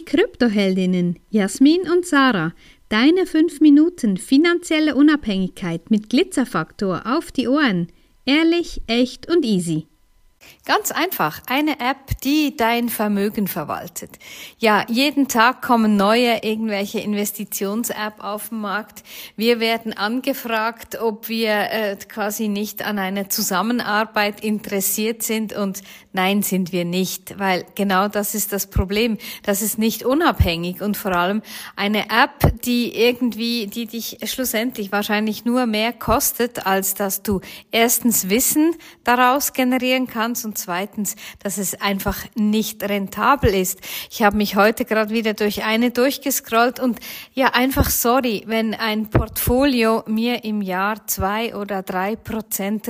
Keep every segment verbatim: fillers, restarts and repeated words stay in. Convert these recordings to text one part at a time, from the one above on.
Kryptoheldinnen Jasmin und Sarah. Deine fünf Minuten finanzielle Unabhängigkeit mit Glitzerfaktor auf die Ohren. Ehrlich, echt und easy. Ganz einfach, eine App, die dein Vermögen verwaltet. Ja, jeden Tag kommen neue irgendwelche Investitions-App auf den Markt. Wir werden angefragt, ob wir äh, quasi nicht an einer Zusammenarbeit interessiert sind, und nein, sind wir nicht, weil genau das ist das Problem. Das ist nicht unabhängig und vor allem eine App, die irgendwie, die dich schlussendlich wahrscheinlich nur mehr kostet, als dass du erstens Wissen daraus generieren kannst und zweitens, dass es einfach nicht rentabel ist. Ich habe mich heute gerade wieder durch eine durchgescrollt und ja, einfach sorry, wenn ein Portfolio mir im Jahr zwei oder drei Prozent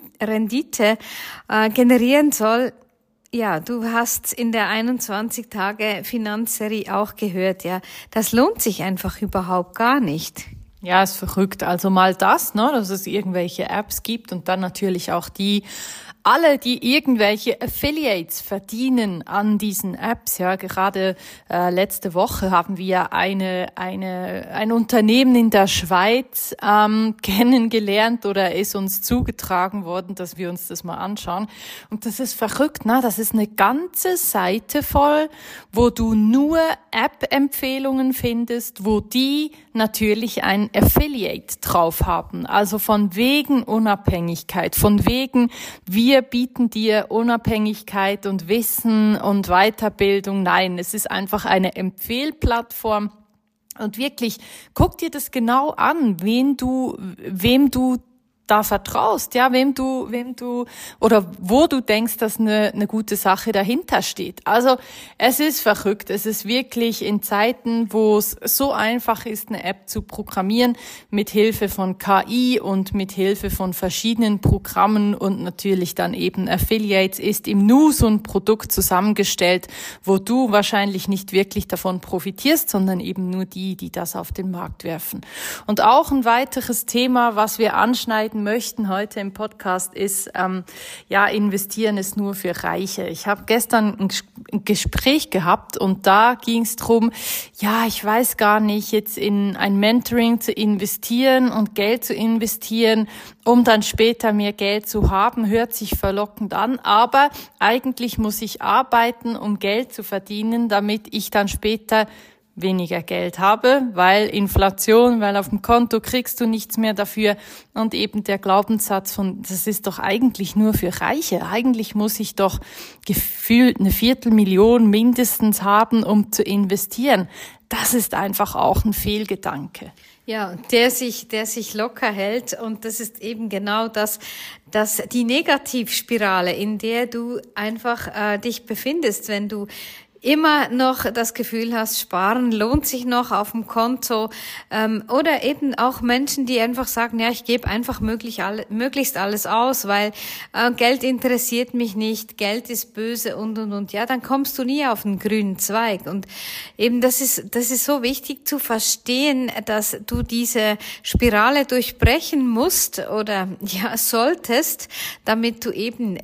Rendite äh, generieren soll. Ja, du hast in der einundzwanzig Tage Finanzserie auch gehört, ja, das lohnt sich einfach überhaupt gar nicht. Ja, ist verrückt. Also mal das, ne, dass es irgendwelche Apps gibt und dann natürlich auch die alle, die irgendwelche Affiliates verdienen an diesen Apps. Ja, gerade äh, letzte Woche haben wir eine eine ein Unternehmen in der Schweiz ähm, kennengelernt oder ist uns zugetragen worden, dass wir uns das mal anschauen. Und das ist verrückt, ne? Das ist eine ganze Seite voll, wo du nur App-Empfehlungen findest, wo die natürlich ein Affiliate drauf haben. Also von wegen Unabhängigkeit, von wegen wir Wir bieten dir Unabhängigkeit und Wissen und Weiterbildung. Nein, es ist einfach eine Empfehlplattform. Und wirklich, guck dir das genau an, wen du, wem du da vertraust, ja, wem du, wem du, oder wo du denkst, dass eine, eine gute Sache dahinter steht. Also, es ist verrückt. Es ist wirklich in Zeiten, wo es so einfach ist, eine App zu programmieren, mit Hilfe von K I und mit Hilfe von verschiedenen Programmen und natürlich dann eben Affiliates, ist im Nu so ein Produkt zusammengestellt, wo du wahrscheinlich nicht wirklich davon profitierst, sondern eben nur die, die das auf den Markt werfen. Und auch ein weiteres Thema, was wir anschneiden möchten heute im Podcast, ist, ähm, ja, investieren ist nur für Reiche. Ich habe gestern ein, ein Gespräch gehabt und da ging es drum, ja, ich weiß gar nicht, jetzt in ein Mentoring zu investieren und Geld zu investieren, um dann später mehr Geld zu haben, hört sich verlockend an, aber eigentlich muss ich arbeiten, um Geld zu verdienen, damit ich dann später weniger Geld habe, weil Inflation, weil auf dem Konto kriegst du nichts mehr dafür und eben der Glaubenssatz von, das ist doch eigentlich nur für Reiche. Eigentlich muss ich doch gefühlt eine Viertelmillion mindestens haben, um zu investieren. Das ist einfach auch ein Fehlgedanke. Ja, der sich, der sich locker hält, und das ist eben genau das, dass die Negativspirale, in der du einfach äh, dich befindest, wenn du immer noch das Gefühl hast, sparen lohnt sich noch auf dem Konto, ähm, oder eben auch Menschen, die einfach sagen, ja, ich gebe einfach möglich alle, möglichst alles aus, weil äh, Geld interessiert mich nicht, Geld ist böse und und und. Ja, dann kommst du nie auf den grünen Zweig. Und eben das ist das ist so wichtig zu verstehen, dass du diese Spirale durchbrechen musst oder ja solltest, damit du eben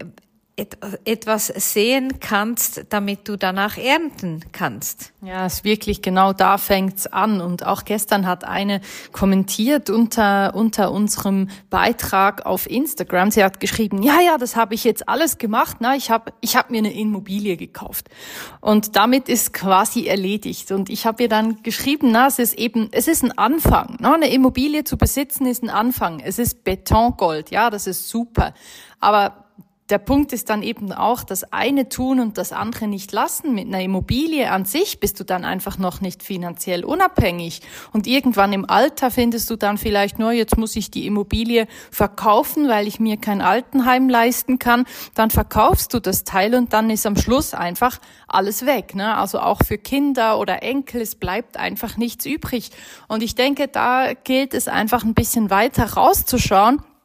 etwas sehen kannst, damit du danach ernten kannst. Ja, es ist wirklich genau da fängt's an. Und auch gestern hat eine kommentiert unter unter unserem Beitrag auf Instagram. Sie hat geschrieben: Ja, ja, das habe ich jetzt alles gemacht. Na, ich habe ich habe mir eine Immobilie gekauft. Und damit ist quasi erledigt. Und ich habe ihr dann geschrieben: Na, es ist eben, es ist ein Anfang. Na, eine Immobilie zu besitzen ist ein Anfang. Es ist Betongold. Ja, das ist super. Aber der Punkt ist dann eben auch, das eine tun und das andere nicht lassen. Mit einer Immobilie an sich bist du dann einfach noch nicht finanziell unabhängig. Und irgendwann im Alter findest du dann vielleicht nur, jetzt muss ich die Immobilie verkaufen, weil ich mir kein Altenheim leisten kann. Dann verkaufst du das Teil und dann ist am Schluss einfach alles weg, ne? Also auch für Kinder oder Enkel, es bleibt einfach nichts übrig. Und ich denke, da gilt es einfach ein bisschen weiter rauszuschauen.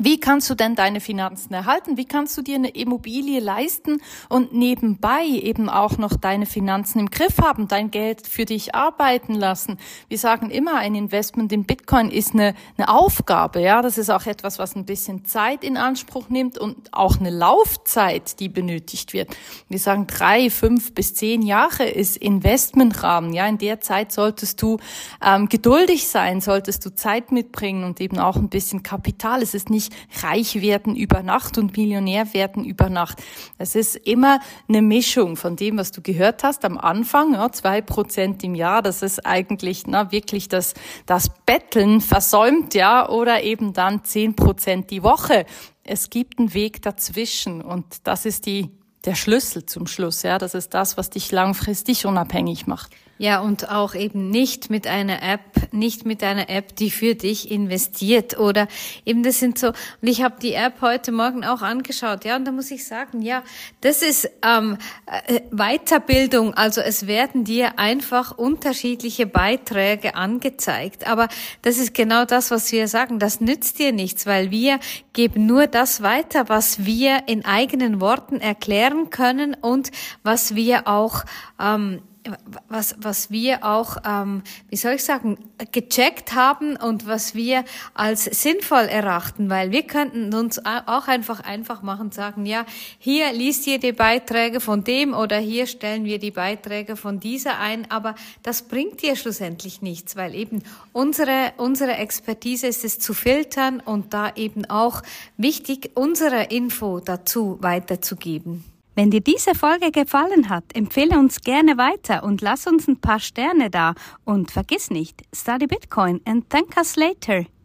Wie kannst du denn deine Finanzen erhalten? Wie kannst du dir eine Immobilie leisten und nebenbei eben auch noch deine Finanzen im Griff haben, dein Geld für dich arbeiten lassen? Wir sagen immer, ein Investment in Bitcoin ist eine, eine Aufgabe, ja. Das ist auch etwas, was ein bisschen Zeit in Anspruch nimmt und auch eine Laufzeit, die benötigt wird. Wir sagen, drei, fünf bis zehn Jahre ist Investmentrahmen, ja. In der Zeit solltest du ähm, geduldig sein, solltest du Zeit mitbringen und eben auch ein bisschen Kapital. Es ist nicht reich werden über Nacht und Millionär werden über Nacht. Es ist immer eine Mischung von dem, was du gehört hast am Anfang, ja, zwei Prozent im Jahr, das ist eigentlich na wirklich das das Betteln versäumt, ja, oder eben dann zehn Prozent die Woche. Es gibt einen Weg dazwischen und das ist die der Schlüssel zum Schluss, ja, das ist das, was dich langfristig unabhängig macht. Ja, und auch eben nicht mit einer App, nicht mit einer App, die für dich investiert oder eben das sind so, und ich habe die App heute Morgen auch angeschaut, ja, und da muss ich sagen, ja, das ist ähm, äh, Weiterbildung, also es werden dir einfach unterschiedliche Beiträge angezeigt, aber das ist genau das, was wir sagen, das nützt dir nichts, weil wir geben nur das weiter, was wir in eigenen Worten erklären können und was wir auch ähm, was was wir auch, ähm, wie soll ich sagen, gecheckt haben und was wir als sinnvoll erachten, weil wir könnten uns auch einfach einfach machen und sagen, ja, hier liest ihr die Beiträge von dem oder hier stellen wir die Beiträge von dieser ein, aber das bringt dir schlussendlich nichts, weil eben unsere unsere Expertise ist es zu filtern und da eben auch wichtig, unsere Info dazu weiterzugeben. Wenn dir diese Folge gefallen hat, empfehle uns gerne weiter und lass uns ein paar Sterne da. Und vergiss nicht, study Bitcoin and thank us later.